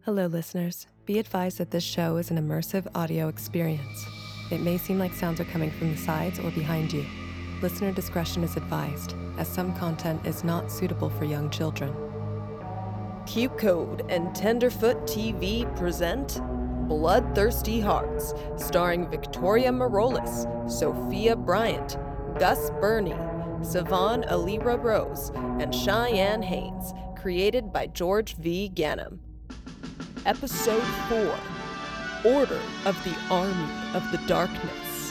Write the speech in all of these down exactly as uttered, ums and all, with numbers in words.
Hello, listeners. Be advised that this show is an immersive audio experience. It may seem like sounds are coming from the sides or behind you. Listener discretion is advised, as some content is not suitable for young children. Cute Code and Tenderfoot T V present Bloodthirsty Hearts, starring Victoria Marolis, Sophia Bryant, Gus Burney, Savon Alira Rose, and Cheyenne Haynes, created by George V. Ganem. Episode four, Order of the Army of the Darkness.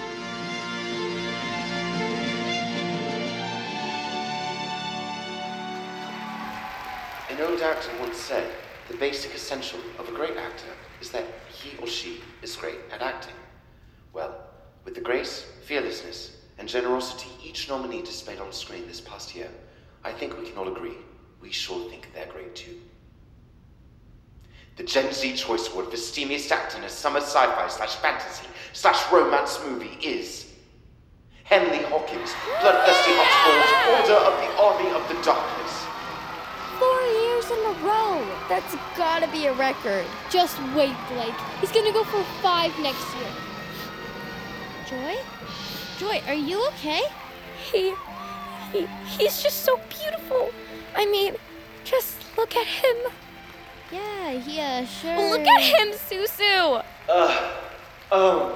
An old actor once said, the basic essential of a great actor is that he or she is great at acting. Well, with the grace, fearlessness, and generosity each nominee displayed on screen this past year, I think we can all agree, we sure think they're great too. The Gen Z Choice Award for steamiest actor in a summer sci-fi slash fantasy slash romance movie is Henley Hawkins, Bloodthirsty Hotspurs, Order of the Army of the Darkness. Four years in a row. That's gotta be a record. Just wait, Blake. He's gonna go for five next year. Joy? Joy, are you okay? He... he... he's just so beautiful. I mean, just look at him. Yeah, yeah, sure. Well, look at him, Susu! Uh, um...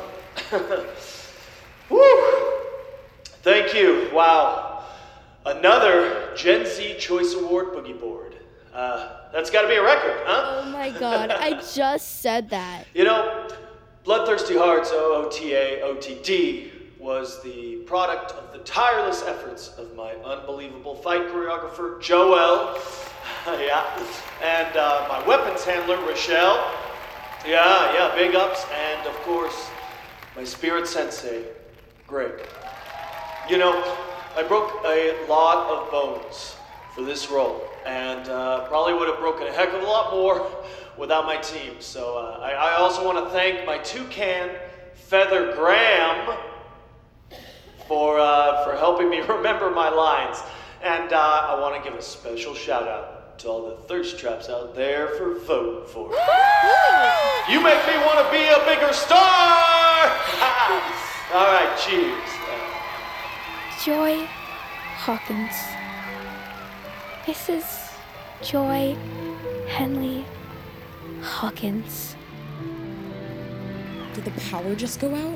Woo! Thank you. Wow. Another Gen Z Choice Award boogie board. Uh, that's gotta be a record, huh? Oh my god, I just said that. You know, Bloodthirsty Hearts, O O T A O T D, was the product of the tireless efforts of my unbelievable fight choreographer, Joel. Yeah. And uh, my weapons handler, Rochelle. Yeah, yeah, big ups. And, of course, my spirit sensei, Greg. You know, I broke a lot of bones for this role, and uh, probably would have broken a heck of a lot more without my team. So uh, I, I also want to thank my toucan, Feather Graham, for uh, for helping me remember my lines. And uh, I want to give a special shout out to all the thirst traps out there for voting for me. You make me want to be a bigger star! All right, cheers. Joy Hawkins. Missus Joy Henley Hawkins. Did the power just go out?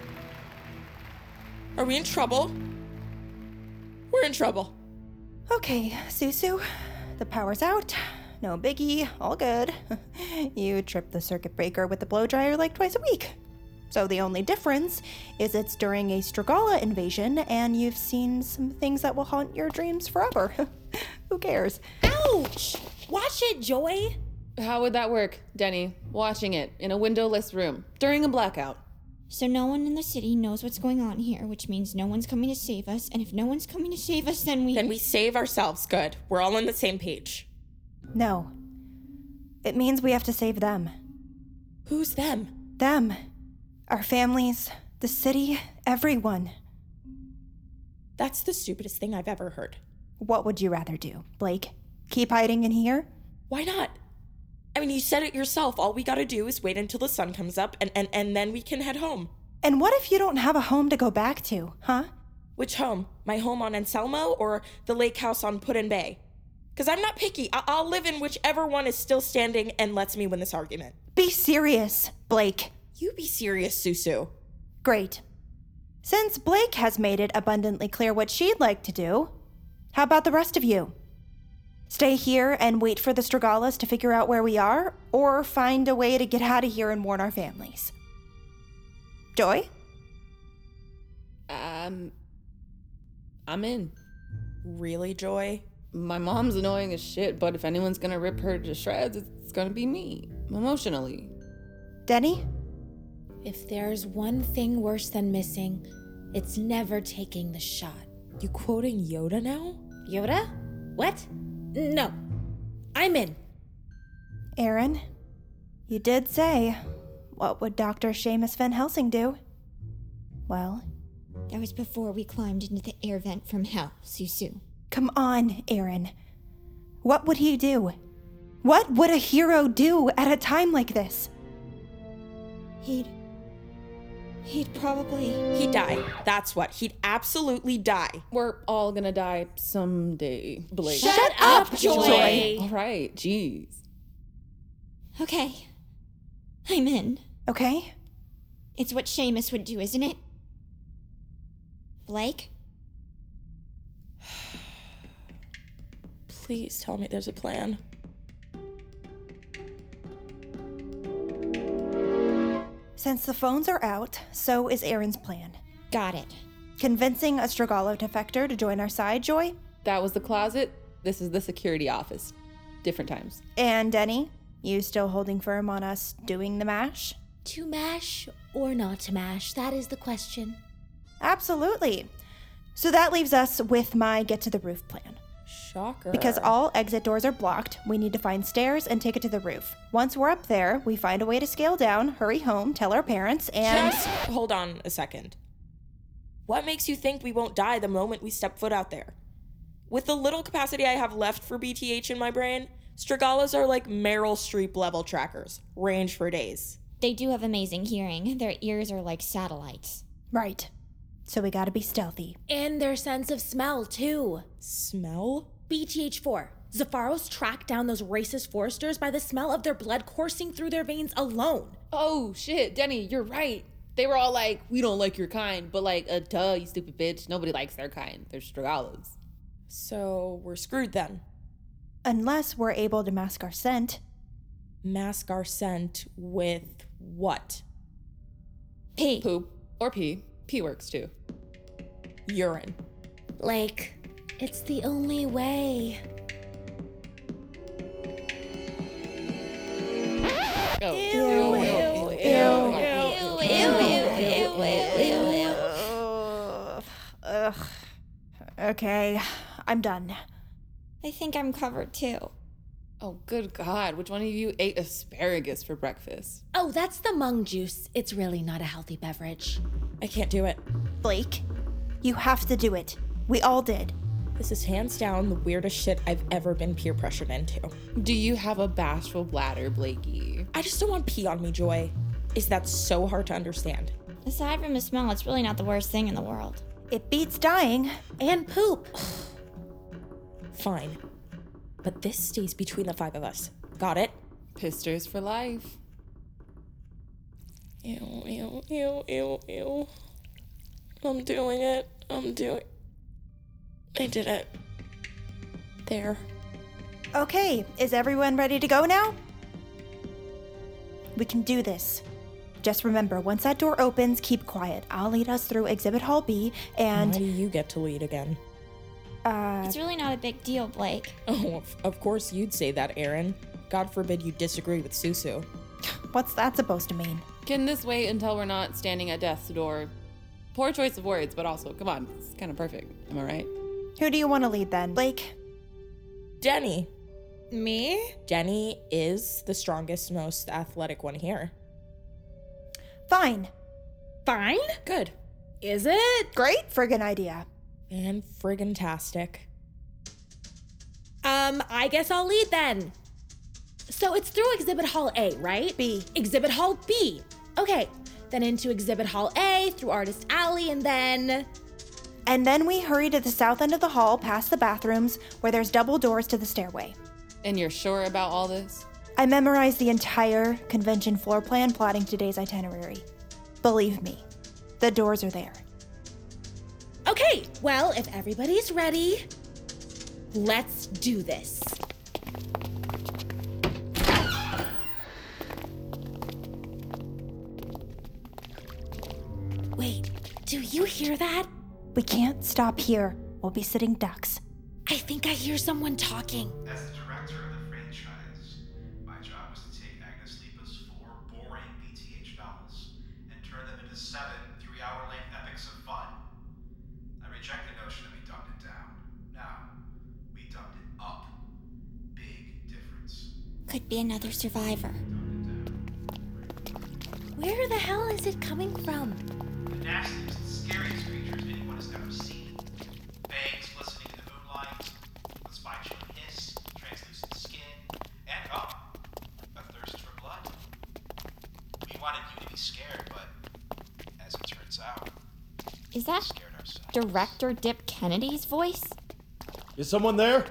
Are we in trouble? We're in trouble. Okay, Susu. The power's out. No biggie. All good. You trip the circuit breaker with the blow dryer like twice a week. So the only difference is it's during a Strigala invasion and you've seen some things that will haunt your dreams forever. Who cares? Ouch! Watch it, Joy! How would that work, Denny? Watching it in a windowless room during a blackout. So no one in the city knows what's going on here, which means no one's coming to save us, and if no one's coming to save us, then we... Then we save ourselves. Good. We're all on the same page. No. It means we have to save them. Who's them? Them. Our families, the city, everyone. That's the stupidest thing I've ever heard. What would you rather do, Blake? Keep hiding in here? Why not? I mean, you said it yourself. All we gotta do is wait until the sun comes up, and, and, and then we can head home. And what if you don't have a home to go back to, huh? Which home? My home on Anselmo or the lake house on Put-in Bay? Because I'm not picky. I- I'll live in whichever one is still standing and lets me win this argument. Be serious, Blake. You be serious, Susu. Great. Since Blake has made it abundantly clear what she'd like to do, how about the rest of you? Stay here and wait for the Strigalas to figure out where we are, or find a way to get out of here and warn our families? Joy? Um, I'm in. Really, Joy? My mom's annoying as shit, but if anyone's gonna rip her to shreds, it's gonna be me, emotionally. Denny? If there's one thing worse than missing, it's never taking the shot. You quoting Yoda now? Yoda? What? No. I'm in. Aaron, you did say, what would Doctor Seamus Van Helsing do? Well, That was before we climbed into the air vent from hell, Susu. Come on, Aaron. What would he do? What would a hero do at a time like this? He'd. He'd probably. He'd die. That's what. He'd absolutely die. We're all gonna die someday, Blake. Shut up, Joy! All right, jeez. Okay. I'm in. Okay? It's what Seamus would do, isn't it? Blake? Please tell me there's a plan. Since the phones are out, so is Aaron's plan. Got it. Convincing a Strigalo defector to join our side, Joy? That was the closet. This is the security office. Different times. And Denny, you still holding firm on us doing the mash? To mash or not to mash, that is the question. Absolutely. So that leaves us with my get to the roof plan. Shocker. Because all exit doors are blocked, we need to find stairs and take it to the roof. Once we're up there, we find a way to scale down, hurry home, tell our parents, and... Just hold on a second. What makes you think we won't die the moment we step foot out there? With the little capacity I have left for B T H in my brain, Strigalas are like Meryl Streep level trackers. Range for days. They do have amazing hearing. Their ears are like satellites. Right. So we gotta be stealthy. And their sense of smell, too. Smell? B T H four. Zepharos tracked down those racist foresters by the smell of their blood coursing through their veins alone. Oh, shit, Denny, you're right. They were all like, we don't like your kind, but like, uh, duh, you stupid bitch. Nobody likes their kind. They're Strigalos. So we're screwed then. Unless we're able to mask our scent. Mask our scent with what? Pee. Poop. Or pee. Pee works too. Urine. Like, it's the only way. Oh. Ew, ew, ew, ew, ew, ew, ew, ew, ew. Ugh. Okay, I'm done. I think I'm covered too. Oh, good God. Which one of you ate asparagus for breakfast? Oh, that's the mung juice. It's really not a healthy beverage. I can't do it. Blake, you have to do it. We all did. This is hands down the weirdest shit I've ever been peer pressured into. Do you have a bashful bladder, Blakey? I just don't want pee on me, Joy. Is that so hard to understand? Aside from the smell, it's really not the worst thing in the world. It beats dying. And poop. Fine. But this stays between the five of us. Got it? Pisters for life. Ew, ew, ew, ew, ew. I'm doing it. I'm doing... I did it. There. Okay, is everyone ready to go now? We can do this. Just remember, once that door opens, keep quiet. I'll lead us through Exhibit Hall B, and... Why do you get to lead again? Uh... It's really not a big deal, Blake. Oh, of, of course you'd say that, Aaron. God forbid you disagree with Susu. What's that supposed to mean? Can this wait until we're not standing at death's door? Poor choice of words, but also, come on, it's kind of perfect. Am I right? Who do you want to lead then? Blake? Denny. Me? Denny is the strongest, most athletic one here. Fine. Fine? Good. Is it? Great friggin' idea. And friggin-tastic. Um, I guess I'll lead then. So it's through Exhibit Hall A, right? B. Exhibit Hall B. Okay, then into Exhibit Hall A, through Artist Alley, and then... And then we hurry to the south end of the hall, past the bathrooms, where there's double doors to the stairway. And you're sure about all this? I memorized the entire convention floor plan plotting today's itinerary. Believe me, the doors are there. Okay, well, if everybody's ready, let's do this. Wait, do you hear that? We can't stop here. We'll be sitting ducks. I think I hear someone talking. As the director of the franchise, my job was to take Agnes Lipa's four boring B T H novels and turn them into seven three-hour-length epics of fun. I reject the notion that we dumbed it down. Now, we dumbed it up. Big difference. Could be another survivor. Where the hell is it coming from? The nastiest, scariest creatures anyone has ever seen. Bangs glistening in the moonlight, a spine-chilling hiss, translucent skin, and oh, Is that Director Dip Kennedy's voice? Is someone there?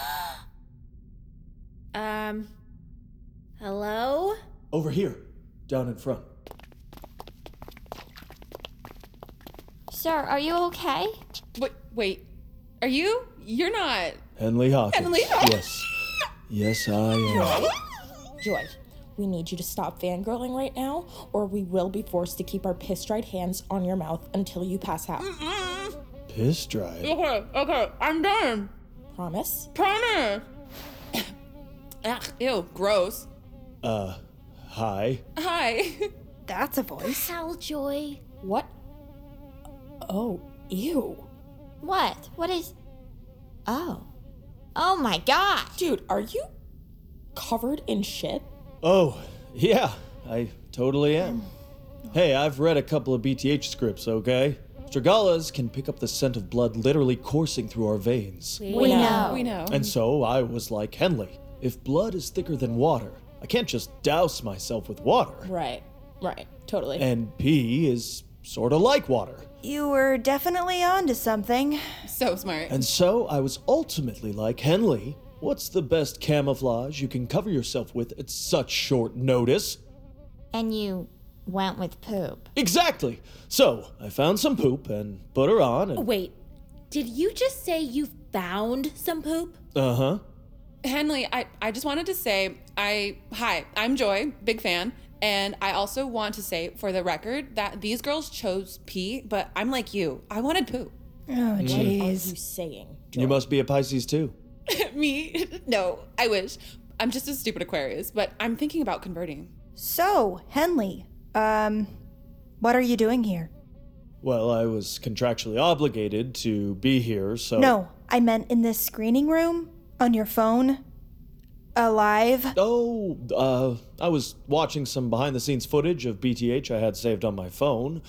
Um, hello? Over here, down in front. Sir, are you okay? Wait, wait. Are you? You're not. Henley Hawkins. Henley Hawkins. Yes. Yes, I am. Joy, we need you to stop fangirling right now, or we will be forced to keep our piss-dried hands on your mouth until you pass out. Piss dried. Okay, okay, I'm done. Promise? Promise. Ugh, ew, gross. Uh, hi. Hi. That's a voice. Hell, Joy. What? Oh, ew. What? What is... Oh. Oh my god! Dude, are you covered in shit? Oh, yeah, I totally am. Hey, I've read a couple of B T H scripts, okay? Stragalas can pick up the scent of blood literally coursing through our veins. We, we know. know. We know. And so I was like, Henley, if blood is thicker than water, I can't just douse myself with water. Right, right, totally. And pee is sort of like water. You were definitely onto something. So smart. And so I was ultimately like, Henley, what's the best camouflage you can cover yourself with at such short notice? And you went with poop. Exactly. So I found some poop and put her on and... Wait, did you just say you found some poop? Uh-huh. Henley, I, I just wanted to say, I hi, I'm Joy, big fan. And I also want to say, for the record, that these girls chose pee, but I'm like you. I wanted poo. Oh, What are you jeez. saying, Joy? You must be a Pisces too. Me? No, I wish. I'm just a stupid Aquarius, but I'm thinking about converting. So, Henley, um, what are you doing here? Well, I was contractually obligated to be here, so... No, I meant in this screening room, on your phone, alive. Oh, uh, I was watching some behind-the-scenes footage of B T H I had saved on my phone.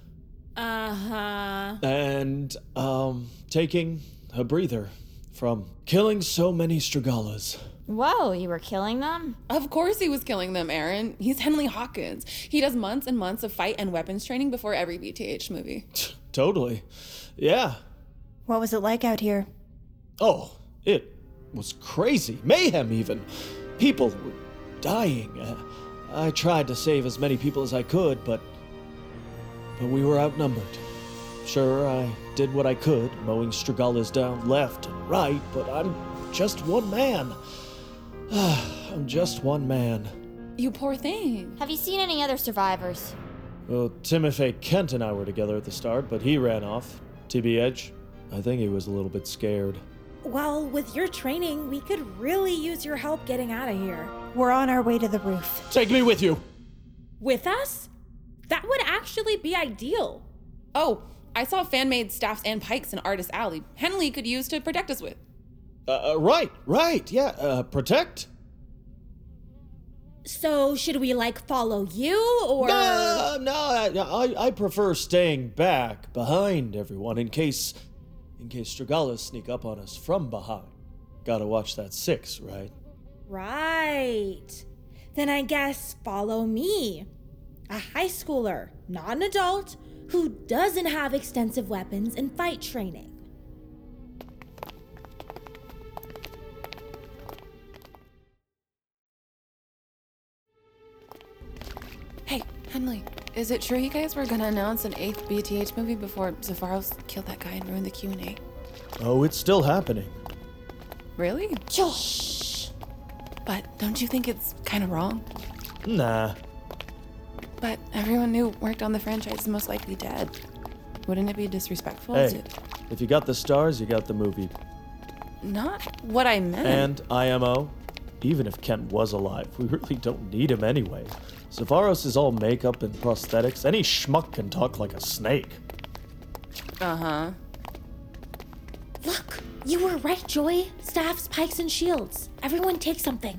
Uh-huh. And, um, taking a breather from killing so many Stragalas. Whoa, you were killing them? Of course he was killing them, Aaron. He's Henley Hawkins. He does months and months of fight and weapons training before every B T H movie. Totally. Yeah. What was it like out here? Oh, it was crazy. Mayhem, even. People were dying. Uh, I tried to save as many people as I could, but... But we were outnumbered. Sure, I did what I could, mowing Stragalas down left and right, but I'm just one man. I'm just one man. You poor thing. Have you seen any other survivors? Well, Timothy Kent and I were together at the start, but he ran off. T B H, I think he was a little bit scared. Well, with your training, we could really use your help getting out of here. We're on our way to the roof. Take me with you! With us? That would actually be ideal. Oh, I saw fan-made staffs and pikes in Artist Alley. Henley could use to protect us with. Uh, uh, right, right, yeah, uh, protect? So, should we, like, follow you, or...? No, no, I, I prefer staying back, behind everyone, in case... In case Stragalas sneak up on us from behind. Gotta watch that six, right? Right. Then I guess follow me. A high schooler, not an adult, who doesn't have extensive weapons and fight training. Hey, Henley, is it true you guys were gonna announce an eighth B T H movie before Zafaros killed that guy and ruined the Q and A? Oh, it's still happening. Really? Shh. But don't you think it's kind of wrong? Nah. But everyone who worked on the franchise is most likely dead. Wouldn't it be disrespectful Hey, to... if you got the stars, you got the movie. Not what I meant. And I M O, even if Kent was alive, we really don't need him anyway. Zafaros is all makeup and prosthetics. Any schmuck can talk like a snake. Uh-huh. Look, you were right, Joy. Staffs, pikes, and shields. Everyone take something.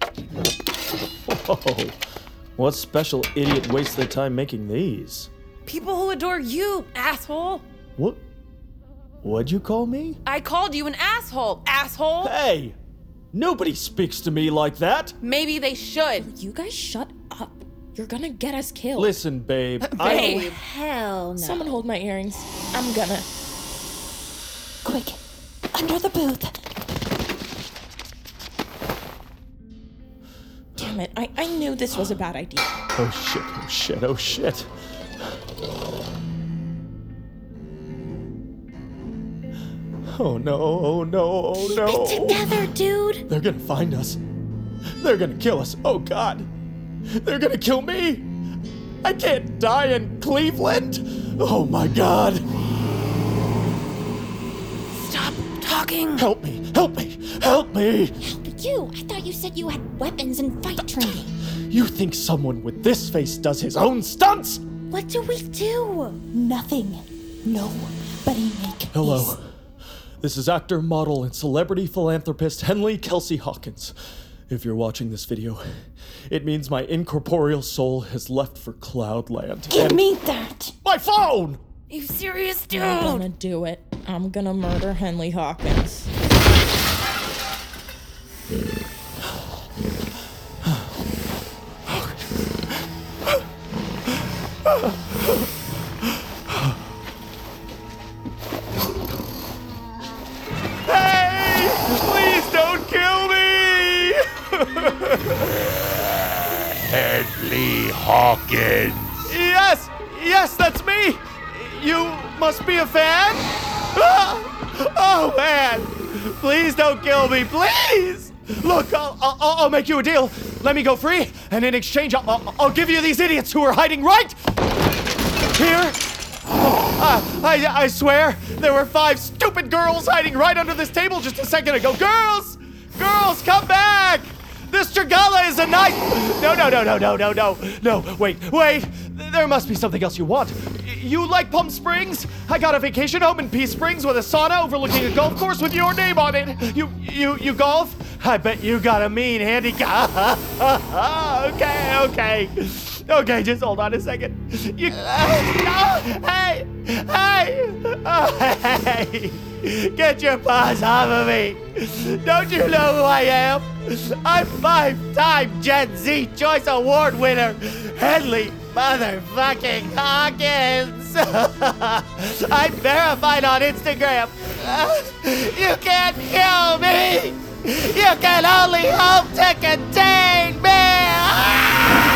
Whoa. What special idiot wastes their time making these? People who adore you, asshole. What? What'd you call me? I called you an asshole, asshole. Hey! Nobody speaks to me like that! Maybe they should. You guys shut up. You're gonna get us killed. Listen, babe. Babe. I... Hell no. Someone hold my earrings. I'm gonna. Quick, under the booth. Damn it, I, I knew this was a bad idea. Oh shit, oh shit, oh shit. Oh no, oh no, oh no. Keep it together, dude. They're gonna find us. They're gonna kill us. Oh god. They're gonna kill me. I can't die in Cleveland. Oh my god. Stop talking. Help me, help me, help me. Help you? I thought you said you had weapons and fight training. You think someone with this face does his own stunts? What do we do? Nothing. Nobody make Hello. This is actor, model, and celebrity philanthropist Henley Kelsey Hawkins. If you're watching this video, it means my incorporeal soul has left for Cloudland. Give and me that! My phone! You serious, dude? I'm gonna do it. I'm gonna murder Henley Hawkins. Hey! Please don't kill me! Henley Hawkins. Yes! Yes, that's me! You must be a fan? Ah! Oh, man! Please don't kill me, please! Look, I'll, I'll, I'll make you a deal. Let me go free, and in exchange, I'll, I'll, I'll give you these idiots who are hiding right here. Oh, uh, I, I swear, there were five stupid girls hiding right under this table just a second ago. Girls! Girls, come back! This Strigala is a nice... No, no, no, no, no, no, no. No, wait, wait. There must be something else you want. You like Palm Springs? I got a vacation home in Peace Springs with a sauna overlooking a golf course with your name on it. You, you, you golf? I bet you got a mean handicap. Okay, okay. Okay, just hold on a second. You... Uh, no, hey! Hey! Oh, hey! Get your paws off of me! Don't you know who I am? I'm five-time Gen Z Choice Award winner, Henley motherfucking Hawkins! I'm verified on Instagram. You can't kill me! You can only hope to contain me!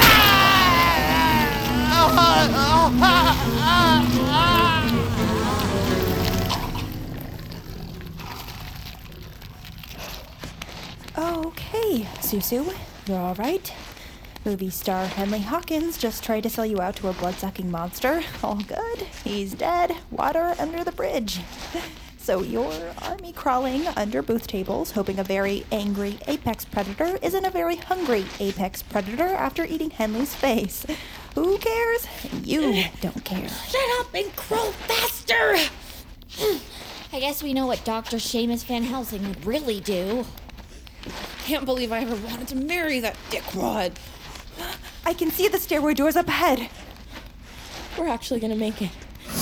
Okay, Susu, you're all right. Movie star Henley Hawkins just tried to sell you out to a blood-sucking monster. All good. He's dead. Water under the bridge. So you're army crawling under booth tables, hoping a very angry apex predator isn't a very hungry apex predator after eating Henley's face. Who cares? You don't care. Shut up and crawl faster! I guess we know what Doctor Seamus Van Helsing would really do. Can't believe I ever wanted to marry that dickwad. I can see the stairway doors up ahead. We're actually gonna make it.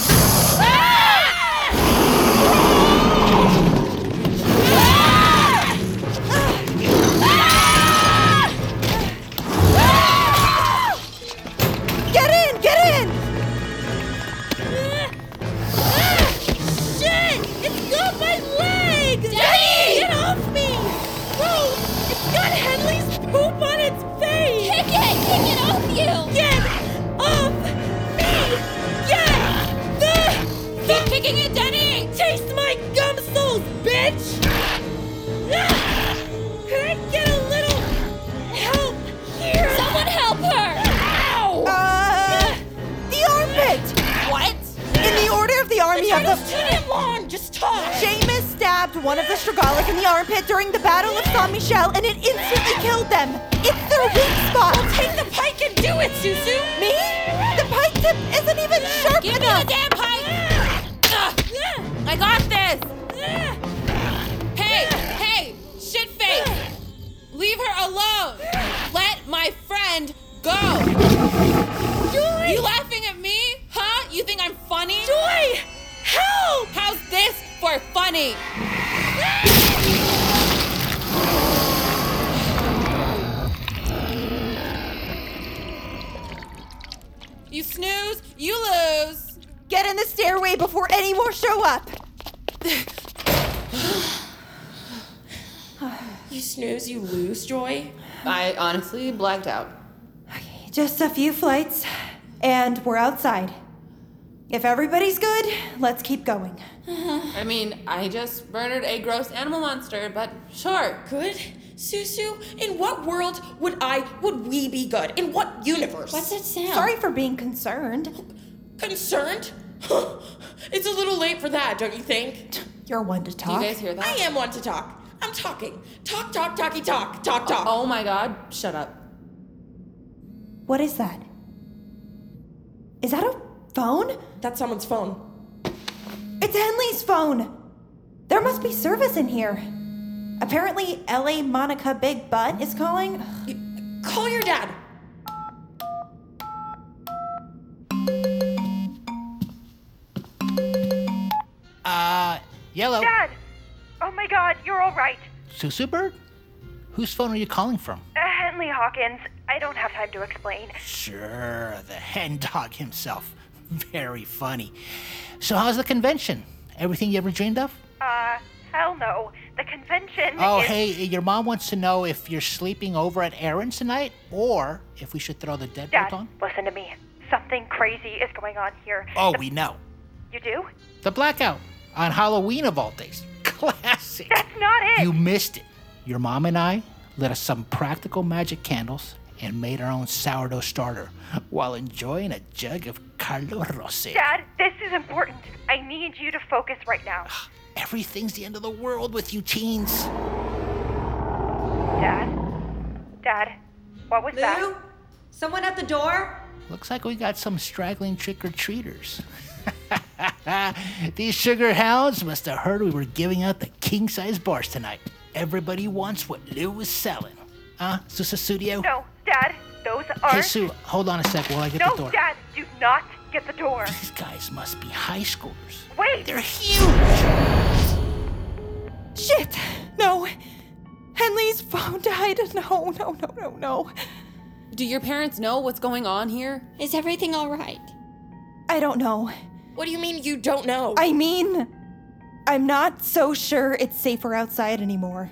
Get in! Get in! Shit! It's got my leg! Daddy! Get off me! Bro, it's got Henley's poop on its face! Kick it! Kick it off you! Get off me! Get the... Keep kicking it, Denny! Taste my gum soles, bitch! Can I get a little help here? Someone help her! Ow! Uh, the armpit! What? In the order of the army of It's the... too damn long! Just talk! Seamus stabbed one of the Strigalas in the armpit during the Battle of Saint Michel, and it instantly killed them. It's their weak spot. Well, take the pike and do it, Susu! Me? The pike tip isn't even sharp Give enough. me the damn pike! I got this! Hey, hey, shitface! Leave her alone! Let my friend go! Joy! You laughing at me? Huh? You think I'm funny? Joy! Help! How's this for funny? You lose. Get in the stairway before any more show up. You snooze, you lose, Joy. I honestly blacked out. Just a few flights, and we're outside. If everybody's good, let's keep going. I mean, I just murdered a gross animal monster, but sure. Good? Susu, in what world would I, would we be good? In what universe? What's that sound? Sorry for being concerned. Concerned? It's a little late for that, don't you think? You're one to Do talk. you guys hear that? I am one to talk. I'm talking. Talk, talk, talky, talk. Talk, talk. Oh my god, shut up. What is that? Is that a phone? That's someone's phone. It's Henley's phone. There must be service in here. Apparently, L A Monica Big Butt is calling. Call your dad. Uh, Yellow. Dad! Oh my god, you're all right. Susu Bird? Whose phone are you calling from? Uh, Henley Hawkins. I don't have time to explain. Sure, the hen dog himself. Very funny. So how's the convention? Everything you ever dreamed of? Uh, hell no. The convention Oh, is... hey, your mom wants to know if you're sleeping over at Aaron's tonight, or if we should throw the deadbolt Dad, on. listen to me. Something crazy is going on here. Oh, The- we know. You do? The blackout on Halloween of all days. Classic. That's not it! You missed it. Your mom and I lit us some practical magic candles and made our own sourdough starter while enjoying a jug of Carlo Rosé. Dad, this is important. I need you to focus right now. Everything's the end of the world with you teens. Dad? Dad? What was that? Lou? Someone at the door? Looks like we got some straggling trick-or-treaters. These sugar hounds must have heard we were giving out the king-size bars tonight. Everybody wants what Lou was selling. Huh, Susa Studio? No, Dad, those are... Hey, Sue, hold on a sec while I get no, the door. Dad, do not get the door. These guys must be high schoolers. Wait! They're huge! Shit! No! Henley's phone died. No, no, no, no, no. Do your parents know what's going on here? Is everything all right? I don't know. What do you mean you don't know? I mean, I'm not so sure it's safer outside anymore.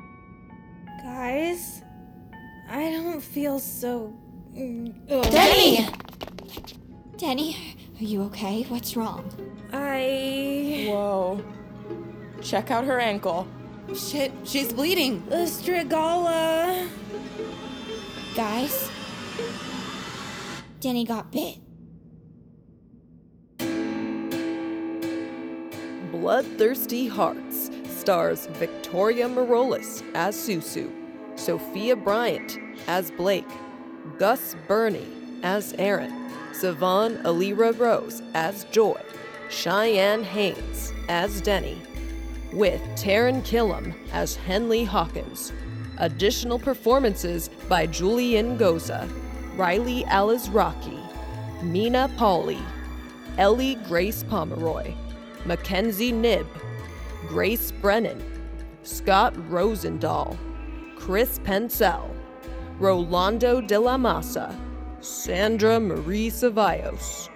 Guys, I don't feel so... Denny! Denny, are you okay? What's wrong? I... Whoa. Check out her ankle. Shit, she's bleeding. The Strigala. Guys, Denny got bit. Bloodthirsty Hearts stars Victoria Marolis as Susu, Sophia Bryant as Blake, Gus Burney as Aaron, Savon Alira Rose as Joy, Cheyenne Haynes as Denny, with Taryn Killam as Henley Hawkins. Additional performances by Julian Goza, Riley Alizraki, Mina Pauli, Ellie Grace Pomeroy, Mackenzie Nibb, Grace Brennan, Scott Rosendahl, Chris Pensel, Rolando de la Masa, Sandra Marie Cevallos.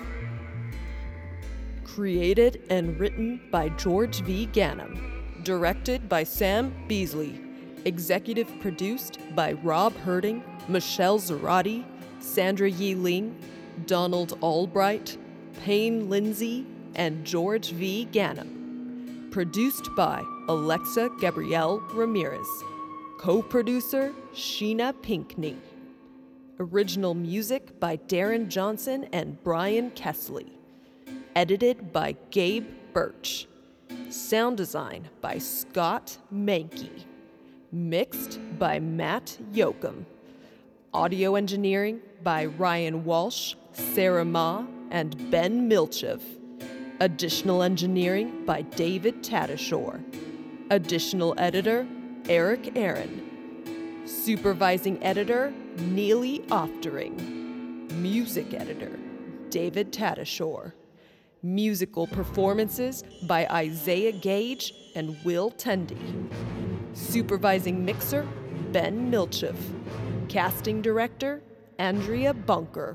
Created and written by George V. Ganem. Directed by Sam Beasley. Executive produced by Rob Herding, Michelle Zarati, Sandra Yi Ling, Donald Albright, Payne Lindsay, and George V. Ganem. Produced by Alexa Gabrielle Ramirez. Co-producer Sheena Pinkney. Original music by Darren Johnson and Brian Kessley. Edited by Gabe Birch. Sound design by Scott Mankey. Mixed by Matt Yoakum. Audio engineering by Ryan Walsh, Sarah Ma, and Ben Milchev. Additional engineering by David Tatasciore. Additional editor, Eric Aaron. Supervising editor, Neely Oftering. Music editor, David Tatasciore. Musical performances by Isaiah Gage and Will Tendy. Supervising mixer, Ben Milchev. Casting director, Andrea Bunker.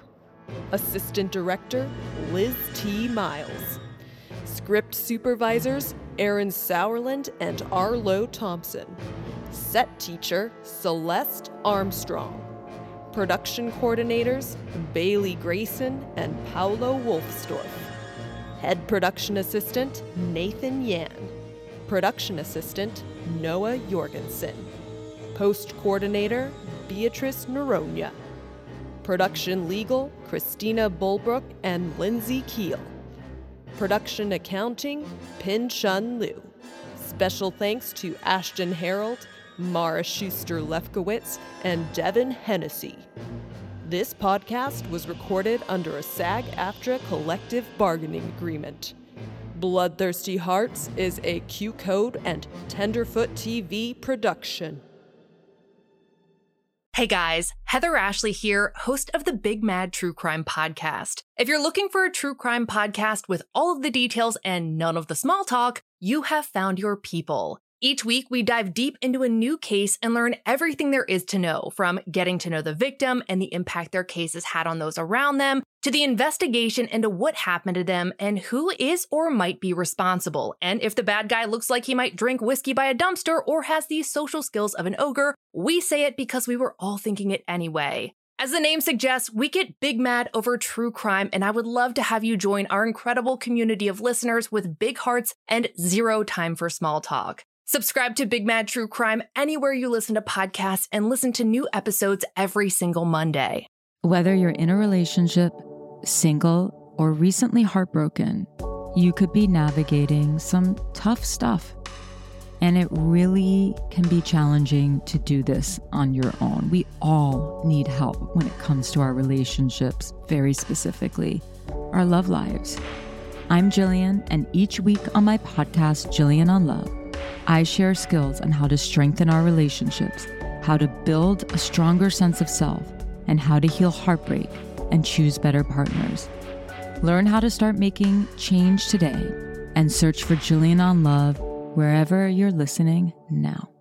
Assistant Director, Liz T. Miles. Script Supervisors, Aaron Sauerland and Arlo Thompson. Set Teacher, Celeste Armstrong. Production Coordinators, Bailey Grayson and Paulo Wolfstorff. Head Production Assistant, Nathan Yan. Production Assistant, Noah Jorgensen. Post Coordinator, Beatrice Noronha. Production Legal, Christina Bulbrook and Lindsay Keel. Production Accounting, Pin Chun Liu. Special thanks to Ashton Harold, Mara Schuster-Lefkowitz, and Devin Hennessy. This podcast was recorded under a SAG-AFTRA collective bargaining agreement. Bloodthirsty Hearts is a Q Code and Tenderfoot T V production. Hey guys, Heather Ashley here, host of the Big Mad True Crime Podcast. If you're looking for a true crime podcast with all of the details and none of the small talk, you have found your people. Each week, we dive deep into a new case and learn everything there is to know, from getting to know the victim and the impact their case has had on those around them, to the investigation into what happened to them and who is or might be responsible. And if the bad guy looks like he might drink whiskey by a dumpster or has the social skills of an ogre, we say it because we were all thinking it anyway. As the name suggests, we get big mad over true crime, and I would love to have you join our incredible community of listeners with big hearts and zero time for small talk. Subscribe to Big Mad True Crime anywhere you listen to podcasts and listen to new episodes every single Monday. Whether you're in a relationship, single, or recently heartbroken, you could be navigating some tough stuff. And it really can be challenging to do this on your own. We all need help when it comes to our relationships, very specifically, our love lives. I'm Jillian, and each week on my podcast, Jillian on Love, I share skills on how to strengthen our relationships, how to build a stronger sense of self, and how to heal heartbreak and choose better partners. Learn how to start making change today and search for Jillian on Love wherever you're listening now.